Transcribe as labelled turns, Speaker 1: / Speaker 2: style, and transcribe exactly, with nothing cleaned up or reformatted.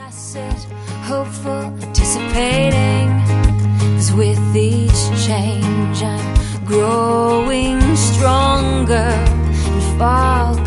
Speaker 1: I sit hopeful, anticipating, 'cause with each change I'm growing stronger and fall